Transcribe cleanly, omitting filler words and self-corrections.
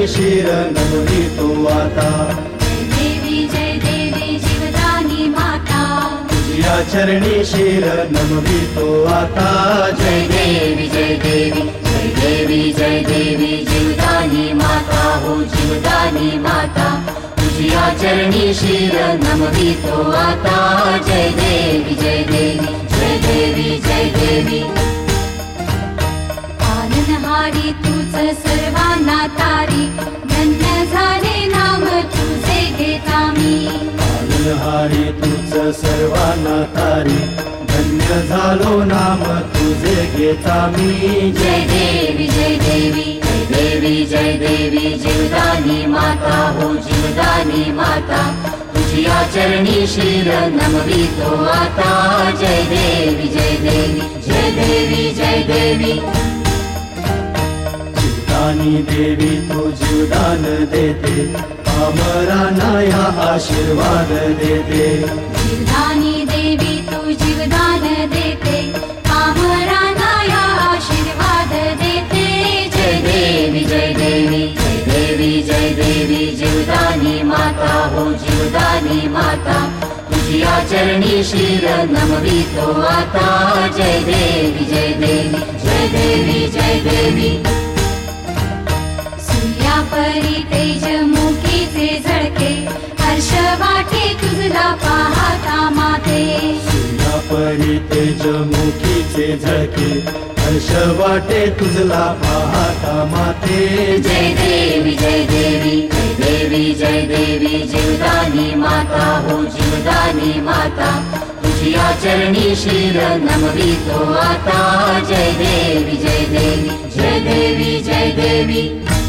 शिर नमवितो आता. जय देवी जीवदानी माता. तुझ्या चरणी शिर नमवितो आता. जय देवी जय देवी जय देवी जय देवी जीवदानी माता हो जीवदानी माता. तुझ्या चरणी शिर नमवितो आता. जय देवी जय देवी जय देवी जय देवी. पालनहारी तूच सर्वांना तारी. धन्य झाले नाम तुझे घेता मी. पालनहारी तूच सर्वांना तारी. धन्य झालो नाम तुझे घेता मी. जय देवी जय देवी जय देवी जय देवी जीवदानी माता हो जीवदानी माता. तुझ्या चरणी शिर नमवितो आता. जय देवी जय देवी जय देवी जय देवी. जीवदानी देवी तू जीवदान देते. पामरांना या आशीर्वाद देते. जीवदानी देवी तू जीवदान देते. पामरांना या आशीर्वाद देते. जय देवी जय देवी जय देवी जय देवी जीवदानी माता हो जीवदानी माता. तुझ्या चरणी शिर नमवितो आता. जय देवी जय देवी जय देवी जय देवी. सूर्यापरी तेज मुखीचे झळके. हर्ष वाटे तुझला पाहता माते. सूर्यापरी तेज मुखीचे झळके. हर्ष वाटे तुझला पाहता माते. जय देवी जय देवी जय देवी जय देवी जीवदानी माता हो जीवदानी माता. तुझ्या चरणी शिर नमवितो आता. जय देवी जय देवी जय देवी जय देवी.